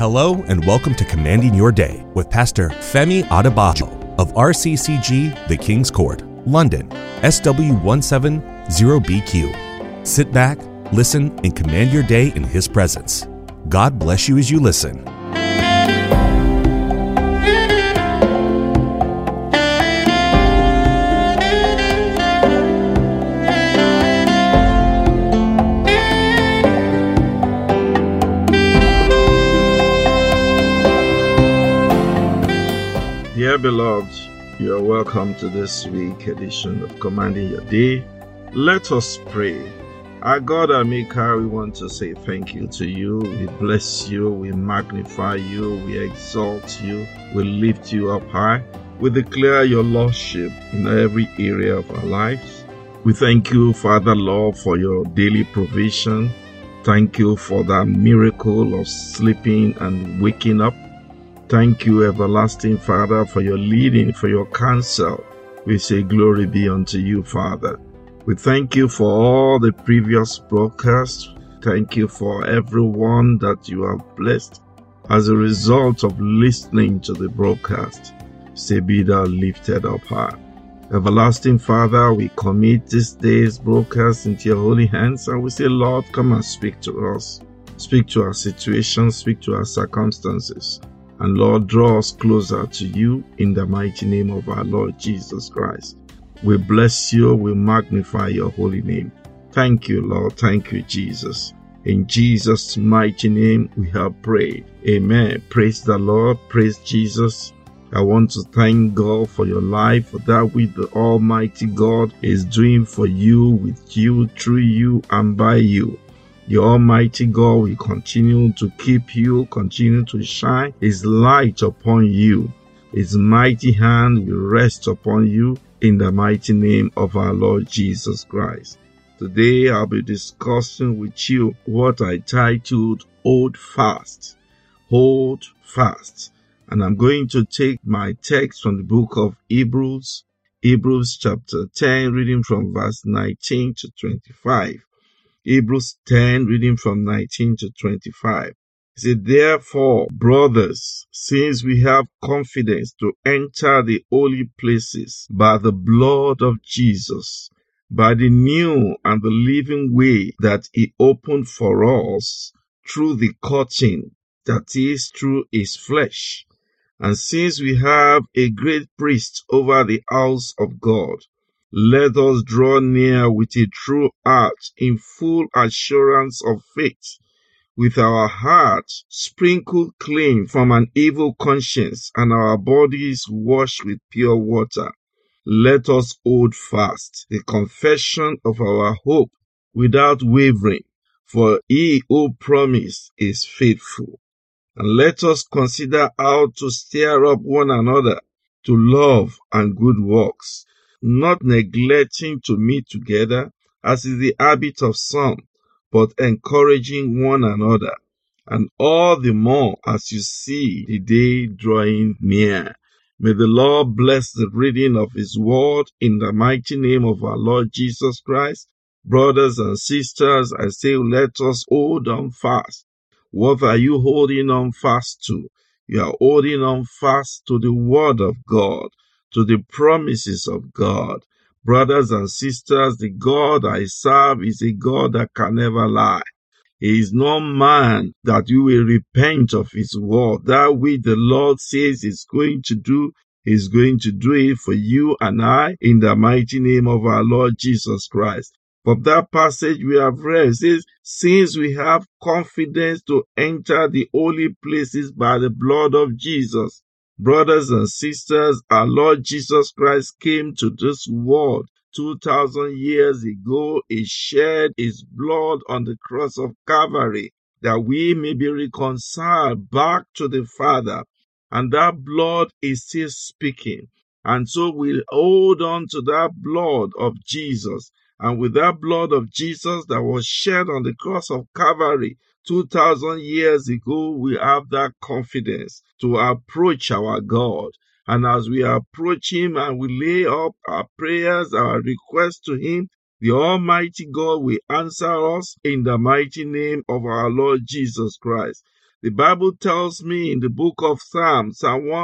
Hello and welcome to Commanding Your Day with Pastor Femi Adebayo of RCCG, The King's Court, London, SW170BQ. Sit back, listen, and command your day in His presence. God bless you as you listen. Dear beloved, you are welcome to this week edition of Commanding Your Day. Let us pray. Our God, our Maker, we want to say thank you to you. We bless you, we magnify you, we exalt you, we lift you up high. We declare your lordship in every area of our lives. We thank you, Father Lord, for your daily provision. Thank you for that miracle of sleeping and waking up. Thank you, everlasting Father, for your leading, for your counsel. We say glory be unto you, Father. We thank you for all the previous broadcasts. Thank you for everyone that you have blessed as a result of listening to the broadcast. Say, be thou lifted up high. Everlasting Father, we commit this day's broadcast into your holy hands, and we say, Lord, come and speak to us. Speak to our situations, speak to our circumstances. And Lord, draw us closer to you in the mighty name of our Lord Jesus Christ. We bless you, we magnify your holy name. Thank you, Lord. Thank you, Jesus. In Jesus' mighty name we have prayed. Amen. Praise the Lord. Praise Jesus. I want to thank God for your life, for that which the Almighty God is doing for you, with you, through you, and by you. The Almighty God will continue to keep you, continue to shine His light upon you. His mighty hand will rest upon you in the mighty name of our Lord Jesus Christ. Today I'll be discussing with you what I titled Hold Fast. Hold Fast. And I'm going to take my text from the book of Hebrews chapter 10, reading from verse 19 to 25. Hebrews 10, reading from 19 to 25. It said, therefore, brothers, since we have confidence to enter the holy places by the blood of Jesus, by the new and the living way that He opened for us through the curtain, that is, through His flesh. And since we have a great priest over the house of God, let us draw near with a true heart in full assurance of faith, with our hearts sprinkled clean from an evil conscience and our bodies washed with pure water. Let us hold fast the confession of our hope without wavering, for He who promised is faithful. And let us consider how to stir up one another to love and good works, not neglecting to meet together, as is the habit of some, but encouraging one another, and all the more as you see the day drawing near. May the Lord bless the reading of His word in the mighty name of our Lord Jesus Christ. Brothers and sisters, I say, let us hold on fast. What are you holding on fast to? You are holding on fast to the word of God, to the promises of God. Brothers and sisters, the God I serve is a God that can never lie. He is no man that you will repent of His word. That which the Lord says He's going to do, He's going to do it for you and I in the mighty name of our Lord Jesus Christ. From that passage we have read, says, since we have confidence to enter the holy places by the blood of Jesus. Brothers and sisters, our Lord Jesus Christ came to this world 2,000 years ago. He shed His blood on the cross of Calvary that we may be reconciled back to the Father. And that blood is still speaking. And so we hold on to that blood of Jesus. And with that blood of Jesus that was shed on the cross of Calvary 2,000 years ago, we have that confidence to approach our God. And as we approach Him and we lay up our prayers, our requests to Him, the Almighty God will answer us in the mighty name of our Lord Jesus Christ. The Bible tells me in the book of Psalm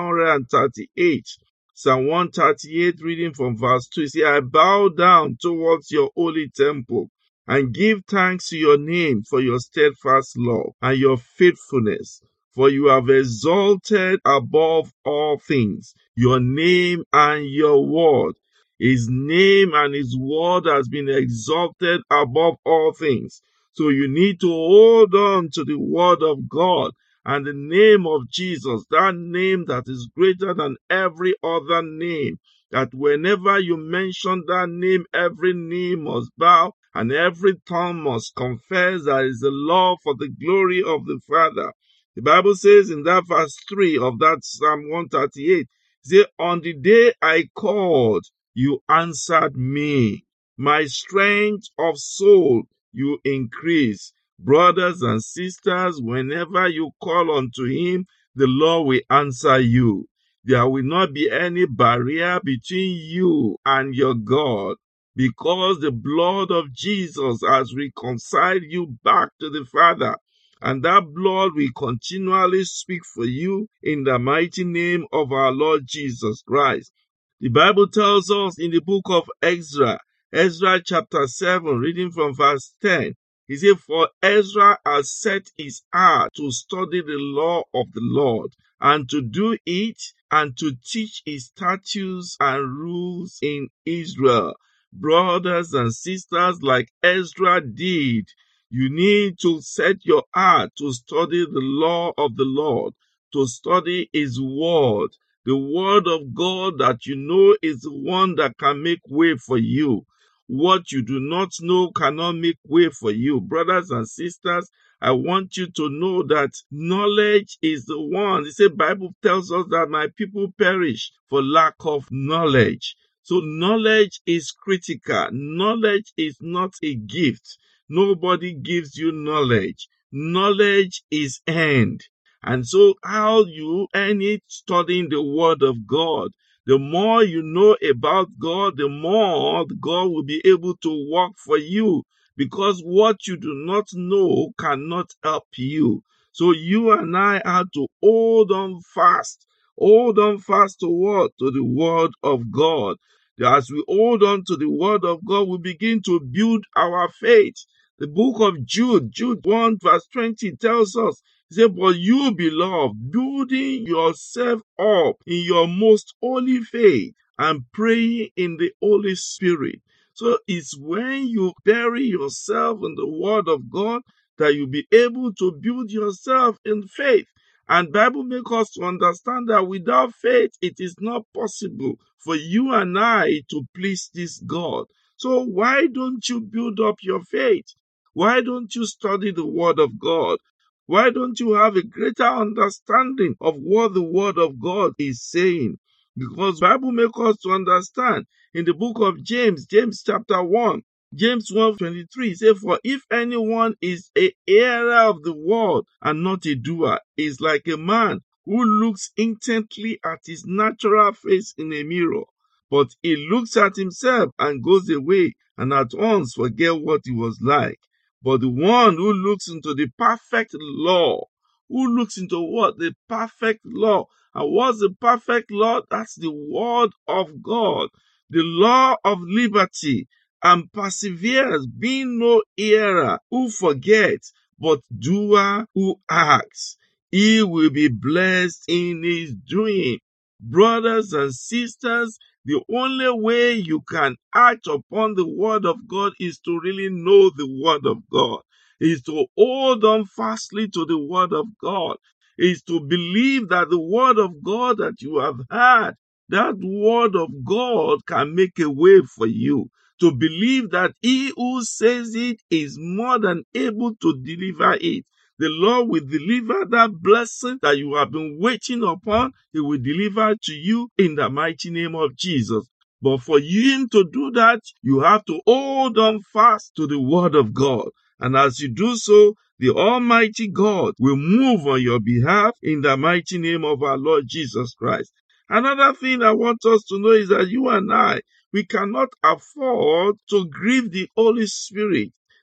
138, Psalm 138, reading from verse 2, it says, I bow down towards your holy temple and give thanks to your name for your steadfast love and your faithfulness. For you have exalted above all things your name and your word. His name and his word has been exalted above all things. So you need to hold on to the word of God and the name of Jesus, that name that is greater than every other name, that whenever you mention that name, every knee must bow and every tongue must confess that is the Lord for the glory of the Father. The Bible says in that verse 3 of that Psalm 138, say, on the day I called, you answered me. My strength of soul you increase. Brothers and sisters, whenever you call unto him, the Lord will answer you. There will not be any barrier between you and your God, because the blood of Jesus has reconciled you back to the Father. And that blood will continually speak for you in the mighty name of our Lord Jesus Christ. The Bible tells us in the book of Ezra chapter 7, reading from verse 10, he said, for Ezra has set his heart to study the law of the Lord, and to do it, and to teach his statutes and rules in Israel. Brothers and sisters, like Ezra did, you need to set your heart to study the law of the Lord, to study his word, the word of God that you know is the one that can make way for you. What you do not know cannot make way for you. Brothers and sisters, I want you to know that knowledge is the one. The Bible tells us that my people perish for lack of knowledge. So knowledge is critical. Knowledge is not a gift. Nobody gives you knowledge. Knowledge is earned. And so how you earn it? Studying the word of God. The more you know about God, the more God will be able to work for you, because what you do not know cannot help you. So you and I have to hold on fast. Hold on fast to what? To the word of God. As we hold on to the word of God, we begin to build our faith. The book of Jude 1 verse 20 tells us, he said, but you, beloved, building yourself up in your most holy faith and praying in the Holy Spirit. So it's when you bury yourself in the word of God that you'll be able to build yourself in faith. And Bible makes us to understand that without faith, it is not possible for you and I to please this God. So why don't you build up your faith? Why don't you study the word of God? Why don't you have a greater understanding of what the word of God is saying? Because the Bible makes us to understand in the book of James chapter 1, James 1:23 says, for if anyone is a hearer of the word and not a doer, is like a man who looks intently at his natural face in a mirror. But he looks at himself and goes away and at once forget what he was like. But the one who looks into the perfect law, who looks into what? The perfect law. And what's the perfect law? That's the word of God, the law of liberty, and perseveres, being no hearer who forgets, but doer who acts. He will be blessed in his doing. Brothers and sisters, the only way you can act upon the word of God is to really know the word of God, is to hold on fastly to the word of God, is to believe that the word of God that you have heard, that word of God can make a way for you. To believe that he who says it is more than able to deliver it. The Lord will deliver that blessing that you have been waiting upon. He will deliver to you in the mighty name of Jesus. But for him to do that, you have to hold on fast to the word of God. And as you do so, the Almighty God will move on your behalf in the mighty name of our Lord Jesus Christ. Another thing I want us to know is that you and I, we cannot afford to grieve the Holy Spirit.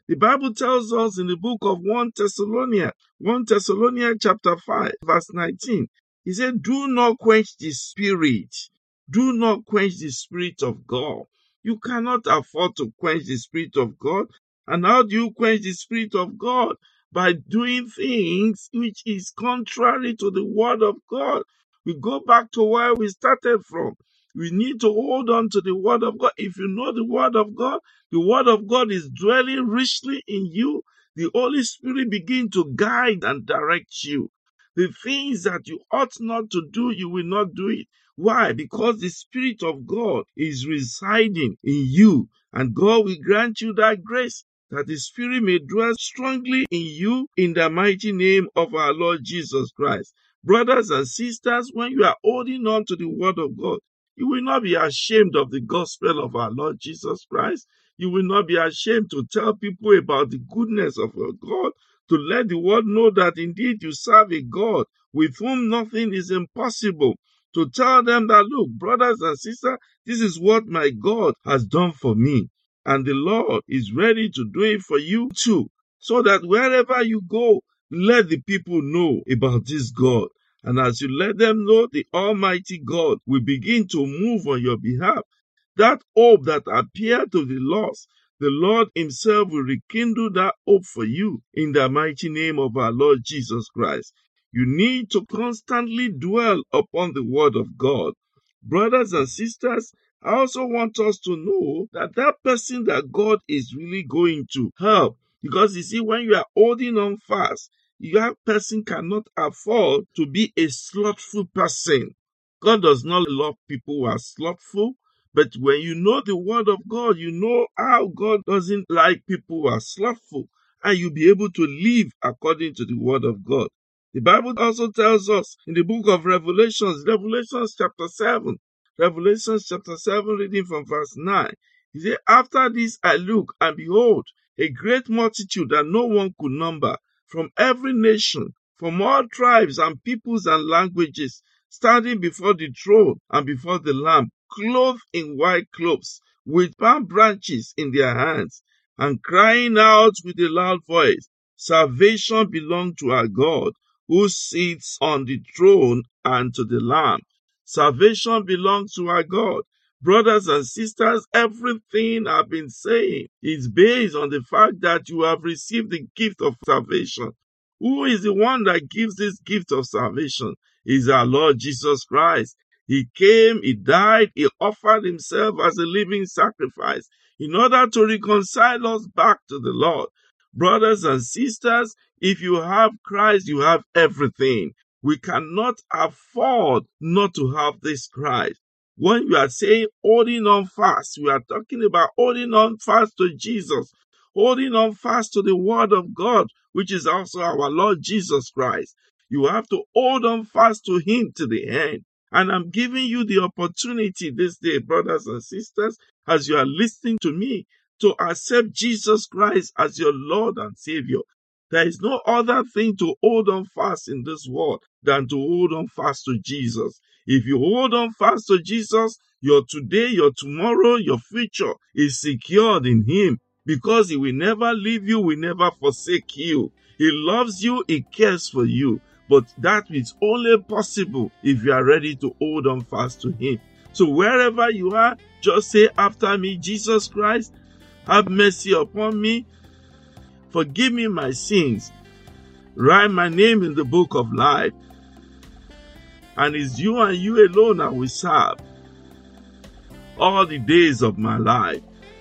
The Bible tells us in the book of 1 Thessalonians chapter 5, verse 19, he said, do not quench the spirit. Do not quench the Spirit of God. You cannot afford to quench the Spirit of God. And how do you quench the Spirit of God? By doing things which is contrary to the Word of God. We go back to where we started from. We need to hold on to the Word of God. If you know the Word of God is dwelling richly in you. The Holy Spirit begins to guide and direct you. The things that you ought not to do, you will not do it. Why? Because the Spirit of God is residing in you, and God will grant you that grace that the Spirit may dwell strongly in you in the mighty name of our Lord Jesus Christ. Brothers and sisters, when you are holding on to the Word of God, you will not be ashamed of the gospel of our Lord Jesus Christ. You will not be ashamed to tell people about the goodness of your God, to let the world know that indeed you serve a God with whom nothing is impossible. To tell them that, look, brothers and sisters, this is what my God has done for me. And the Lord is ready to do it for you too. So that wherever you go, let the people know about this God. And as you let them know, the Almighty God will begin to move on your behalf. That hope that appeared to the lost, the Lord himself will rekindle that hope for you in the mighty name of our Lord Jesus Christ. You need to constantly dwell upon the Word of God. Brothers and sisters, I also want us to know that that person that God is really going to help, because you see, when you are holding on fast, that person cannot afford to be a slothful person. God does not love people who are slothful. But when you know the Word of God, you know how God doesn't like people who are slothful, and you'll be able to live according to the Word of God. The Bible also tells us in the book of Revelations chapter 7, reading from verse 9, he said, after this I look, and behold, a great multitude that no one could number, from every nation, from all tribes and peoples and languages, standing before the throne and before the Lamb, clothed in white clothes, with palm branches in their hands, and crying out with a loud voice, salvation belongs to our God, who sits on the throne, and to the Lamb. Salvation belongs to our God. Brothers and sisters, everything I've been saying is based on the fact that you have received the gift of salvation. Who is the one that gives this gift of salvation? Is our Lord Jesus Christ. He came, he died, he offered himself as a living sacrifice in order to reconcile us back to the Lord. Brothers and sisters, if you have Christ, you have everything. We cannot afford not to have this Christ. When you are saying holding on fast, we are talking about holding on fast to Jesus, holding on fast to the Word of God, which is also our Lord Jesus Christ. You have to hold on fast to him to the end. And I'm giving you the opportunity this day, brothers and sisters, as you are listening to me, to accept Jesus Christ as your Lord and Savior. There is no other thing to hold on fast in this world than to hold on fast to Jesus. If you hold on fast to Jesus, your today, your tomorrow, your future is secured in him, because he will never leave you, will never forsake you. He loves you, he cares for you. But that is only possible if you are ready to hold on fast to him. So wherever you are, just say after me, Jesus Christ, have mercy upon me. Forgive me my sins. Write my name in the book of life. And it's you and you alone I will serve all the days of my life.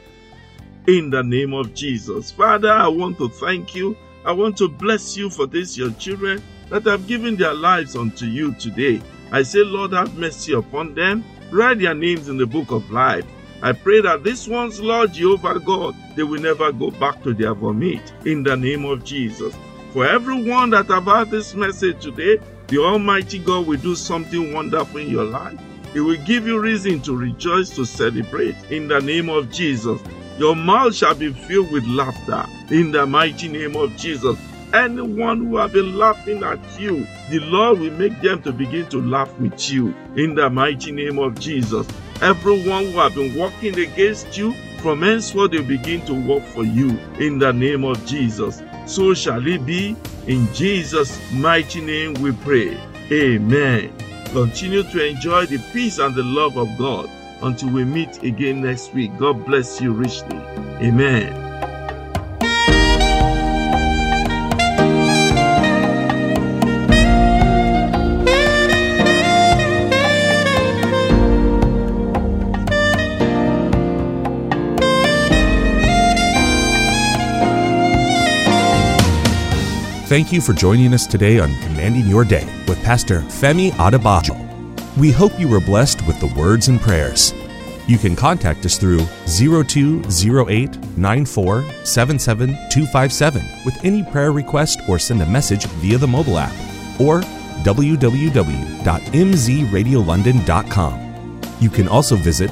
In the name of Jesus. Father, I want to thank you. I want to bless you for this, your children that have given their lives unto you today. I say, Lord, have mercy upon them. Write their names in the book of life. I pray that these ones, Lord Jehovah God, they will never go back to their vomit. In the name of Jesus. For everyone that have heard this message today, the Almighty God will do something wonderful in your life. He will give you reason to rejoice, to celebrate. In the name of Jesus. Your mouth shall be filled with laughter. In the mighty name of Jesus. Anyone who have been laughing at you, the Lord will make them to begin to laugh with you. In the mighty name of Jesus. Everyone who have been working against you, from henceforth they begin to work for you in the name of Jesus. So shall it be. In Jesus' mighty name we pray. Amen. Continue to enjoy the peace and the love of God until we meet again next week. God bless you richly. Amen. Thank you for joining us today on Commanding Your Day with Pastor Femi Adebayo. We hope you were blessed with the words and prayers. You can contact us through 0208-9477-257 with any prayer request or send a message via the mobile app or www.mzradiolondon.com. You can also visit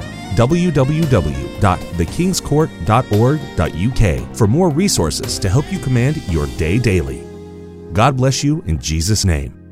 www.thekingscourt.org.uk for more resources to help you command your day daily. God bless you in Jesus' name.